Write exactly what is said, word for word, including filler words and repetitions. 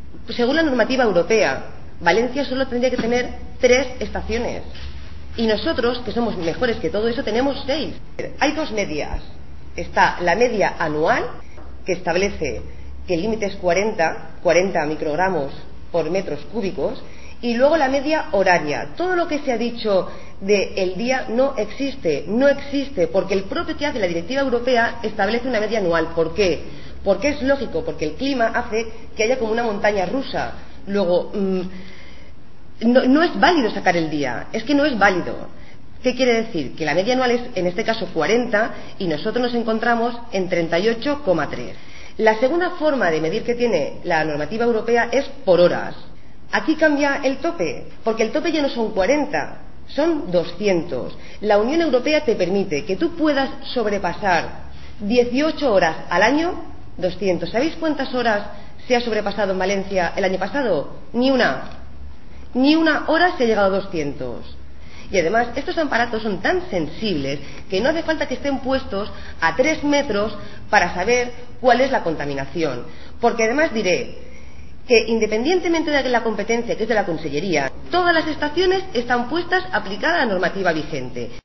Según la normativa europea, Valencia solo tendría que tener tres estaciones. Y nosotros, que somos mejores que todo eso, tenemos seis. Hay dos medias. Está la media anual, que establece que el límite es cuarenta, cuarenta microgramos por metros cúbicos, y luego la media horaria. Todo lo que se ha dicho del día no existe, no existe, porque el propio que hace la directiva europea establece una media anual. ¿Por qué? Porque es lógico, porque el clima hace que haya como una montaña rusa. Luego, mmm, no, no es válido sacar el día, es que no es válido. ¿Qué quiere decir? Que la media anual es, en este caso, cuarenta y nosotros nos encontramos en treinta y ocho coma tres. La segunda forma de medir que tiene la normativa europea es por horas. Aquí cambia el tope, porque el tope ya no son cuarenta, son doscientos. La Unión Europea te permite que tú puedas sobrepasar dieciocho horas al año, doscientos. ¿Sabéis cuántas horas se ha sobrepasado en Valencia el año pasado? Ni una. Ni una hora se ha llegado a doscientos. Y además, estos aparatos son tan sensibles que no hace falta que estén puestos a tres metros para saber cuál es la contaminación. Porque además diré que, independientemente de la competencia que es de la Consellería, todas las estaciones están puestas aplicada a la normativa vigente.